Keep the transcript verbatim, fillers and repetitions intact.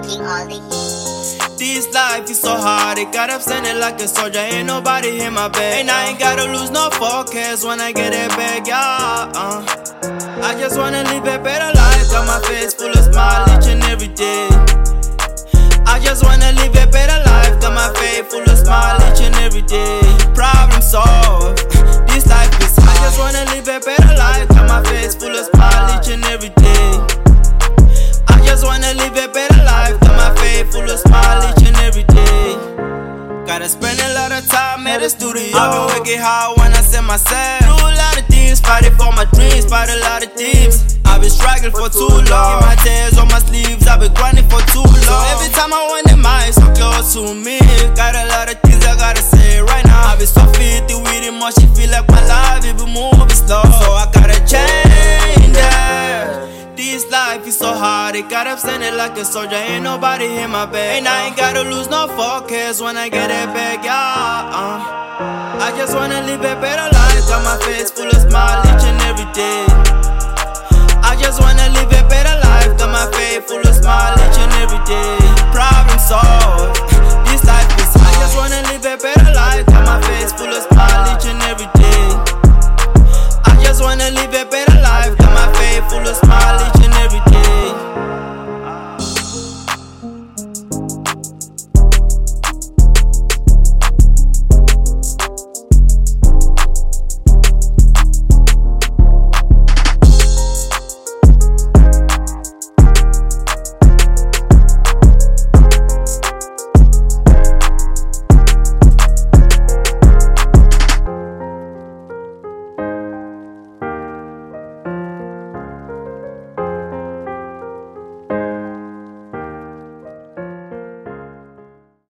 Making all the hits. This life is so hard, it got up standing like a soldier. Ain't nobody in my bed, and I ain't gotta lose no focus when I get that bag, yeah. Uh. I just wanna live a better life, got my face full of smile each and every day. I just wanna live a better life, got my face full of smile each and every day. Problem solved, this life is hard. I just wanna live a better life, got my face full of smile each and every day. I just wanna live a better life, got my face full of smile each and every day. Gotta spend a lot of time at the studio. I've been working hard when I set myself. Do a lot of things, fighting for my dreams, fight a lot of thieves. I've been struggling for too long, my tears on my sleeves, I've been grinding for too long. So every time I want the mind so close to me, got a lot of things I gotta say right now. I've been so filthy with emotion, feel like my life, it been moving slow. So I gotta change that. This life is so hard, it got up standing like a soldier. Ain't nobody in my bed, and I ain't gotta lose no focus when I get that bag, yeah. uh. I just wanna live a better life, got my face full of smile each and every day. I just wanna live a better life, got my face full of smile each and every day.